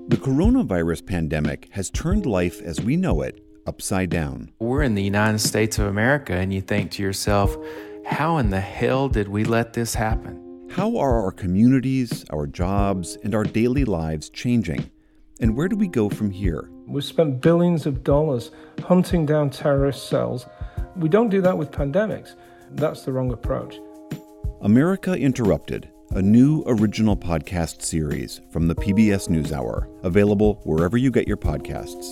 The coronavirus pandemic has turned life as we know it upside down. We're in the United States of America, and you think to yourself, how in the hell did we let this happen? How are our communities, our jobs, and our daily lives changing? And where do we go from here? We've spent billions of dollars hunting down terrorist cells. We don't do that with pandemics. That's the wrong approach. America Interrupted, a new original podcast series from the PBS NewsHour, available wherever you get your podcasts.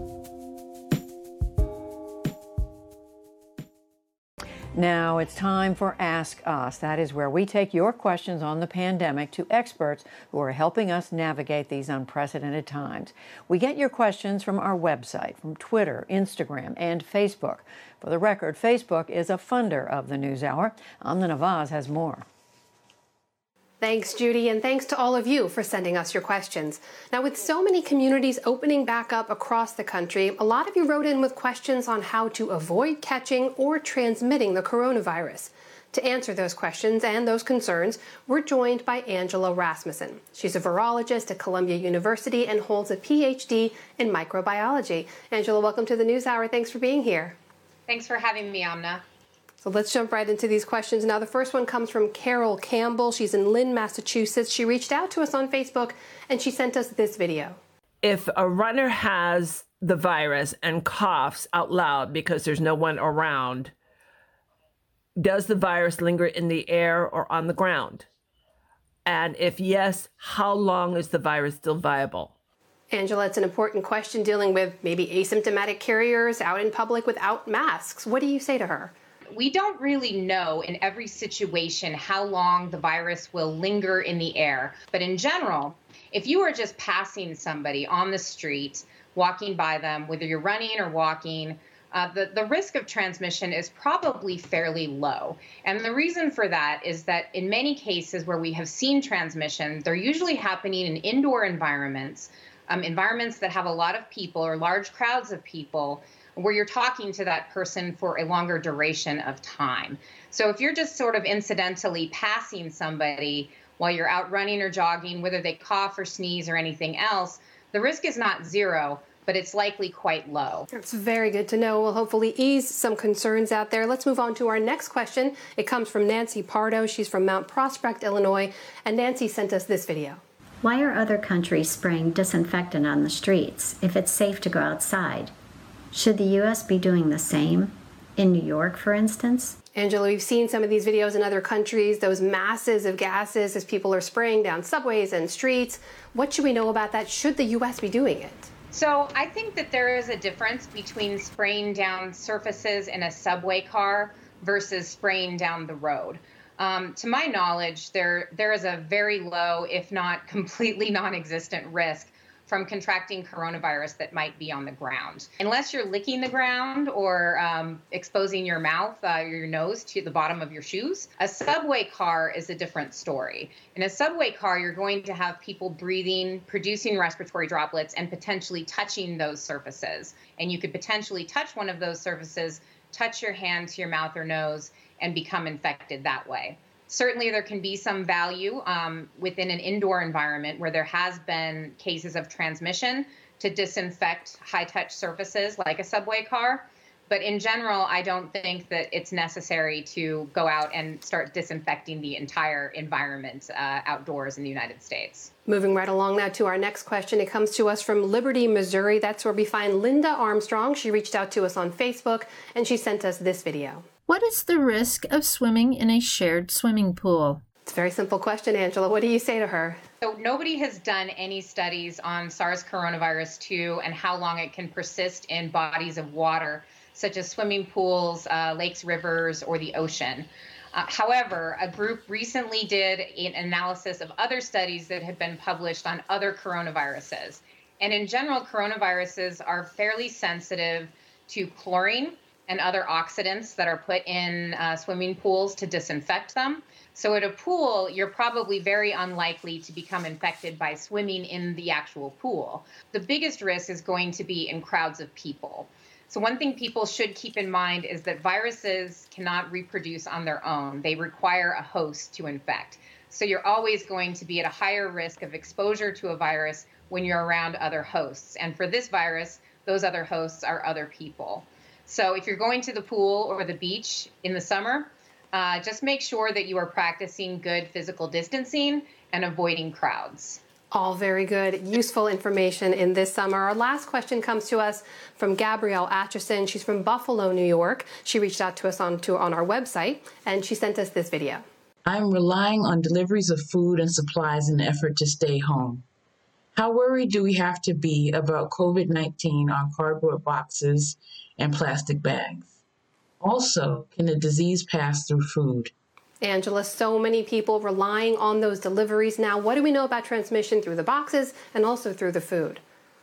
Now it's time for Ask Us. That is where we take your questions on the pandemic to experts who are helping us navigate these unprecedented times. We get your questions from our website, from Twitter, Instagram, and Facebook. For the record, Facebook is a funder of the NewsHour. Amna Nawaz has more. Thanks, Judy, and thanks to all of you for sending us your questions. Now, with so many communities opening back up across the country, a lot of you wrote in with questions on how to avoid catching or transmitting the coronavirus. To answer those questions and those concerns, we're joined by Angela Rasmussen. She's a virologist at Columbia University and holds a PhD in microbiology. Angela, welcome to the NewsHour. Thanks for being here. Thanks for having me, Amna. So let's jump right into these questions. Now, the first one comes from Carol Campbell. She's in Lynn, Massachusetts. She reached out to us on Facebook, and she sent us this video. If a runner has the virus and coughs out loud because there's no one around, does the virus linger in the air or on the ground? And if yes, how long is the virus still viable? Angela, it's an important question dealing with maybe asymptomatic carriers out in public without masks. What do you say to her? We don't really know in every situation how long the virus will linger in the air. But in general, if you are just passing somebody on the street, walking by them, whether you're running or walking, the risk of transmission is probably fairly low. And the reason for that is that in many cases where we have seen transmission, they're usually happening in indoor environments, environments that have a lot of people or large crowds of people, where you're talking to that person for a longer duration of time. So if you're just sort of incidentally passing somebody while you're out running or jogging, whether they cough or sneeze or anything else, the risk is not zero, but it's likely quite low. That's very good to know. We'll hopefully ease some concerns out there. Let's move on to our next question. It comes from Nancy Pardo. She's from Mount Prospect, Illinois, and Nancy sent us this video. Why are other countries spraying disinfectant on the streets if it's safe to go outside? Should the U.S. be doing the same? In New York, for instance? Angela, we've seen some of these videos in other countries, those masses of gases as people are spraying down subways and streets. What should we know about that? Should the U.S. be doing it? So I think that there is a difference between spraying down surfaces in a subway car versus spraying down the road. To my knowledge, there is a very low, if not completely non-existent risk from contracting coronavirus that might be on the ground. Unless you're licking the ground or exposing your mouth, your nose to the bottom of your shoes, a subway car is a different story. In a subway car, you're going to have people breathing, producing respiratory droplets, and potentially touching those surfaces. And you could potentially touch one of those surfaces, touch your hand to your mouth or nose, and become infected that way. Certainly, there can be some value within an indoor environment where there has been cases of transmission to disinfect high-touch surfaces like a subway car. But in general, I don't think that it's necessary to go out and start disinfecting the entire environment outdoors in the United States. Moving right along now to our next question. It comes to us from Liberty, Missouri. That's where we find Linda Armstrong. She reached out to us on Facebook, and she sent us this video. What is the risk of swimming in a shared swimming pool? It's a very simple question, Angela. What do you say to her? So nobody has done any studies on SARS coronavirus 2 and how long it can persist in bodies of water, such as swimming pools, lakes, rivers, or the ocean. However, a group recently did an analysis of other studies that had been published on other coronaviruses. And in general, coronaviruses are fairly sensitive to chlorine and other oxidants that are put in swimming pools to disinfect them. So at a pool, you're probably very unlikely to become infected by swimming in the actual pool. The biggest risk is going to be in crowds of people. So one thing people should keep in mind is that viruses cannot reproduce on their own. They require a host to infect. So you're always going to be at a higher risk of exposure to a virus when you're around other hosts. And for this virus, those other hosts are other people. So if you're going to the pool or the beach in the summer, just make sure that you are practicing good physical distancing and avoiding crowds. All very good, useful information in this summer. Our last question comes to us from Gabrielle Atchison. She's from Buffalo, New York. She reached out to us on our website, and she sent us this video. I'm relying on deliveries of food and supplies in an effort to stay home. How worried do we have to be about COVID-19 on cardboard boxes and plastic bags? Also, can the disease pass through food? Angela, so many people relying on those deliveries now. What do we know about transmission through the boxes and also through the food?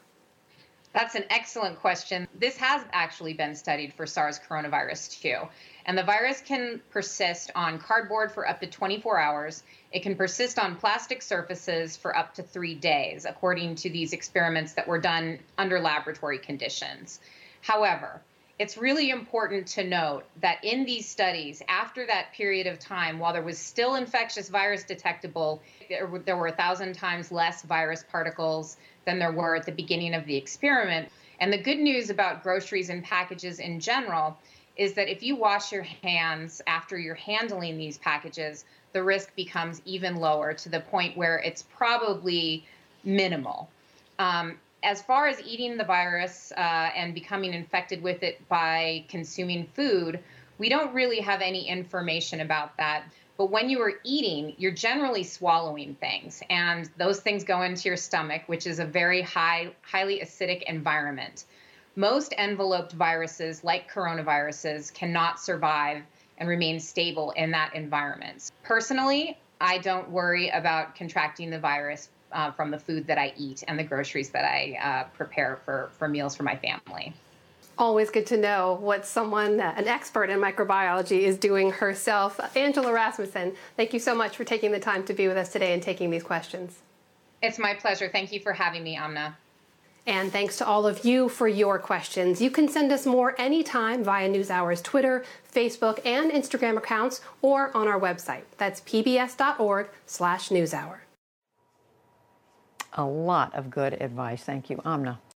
That's an excellent question. This has actually been studied for SARS coronavirus 2. And the virus can persist on cardboard for up to 24 hours. It can persist on plastic surfaces for up to 3 days, according to these experiments that were done under laboratory conditions. However, it's really important to note that in these studies, after that period of time, while there was still infectious virus detectable, there were 1,000 times less virus particles than there were at the beginning of the experiment. And the good news about groceries and packages in general is that if you wash your hands after you're handling these packages, the risk becomes even lower to the point where it's probably minimal. As far as eating the virus and becoming infected with it by consuming food, we don't really have any information about that. But when you are eating, you're generally swallowing things, and those things go into your stomach, which is a very highly acidic environment. Most enveloped viruses, like coronaviruses, cannot survive and remain stable in that environment. Personally, I don't worry about contracting the virus from the food that I eat and the groceries that I prepare for meals for my family. Always good to know what someone, an expert in microbiology, is doing herself. Angela Rasmussen, thank you so much for taking the time to be with us today and taking these questions. It's my pleasure. Thank you for having me, Amna. And thanks to all of you for your questions. You can send us more anytime via NewsHour's Twitter, Facebook, and Instagram accounts, or on our website. That's pbs.org/newshour. A lot of good advice. Thank you, Amna.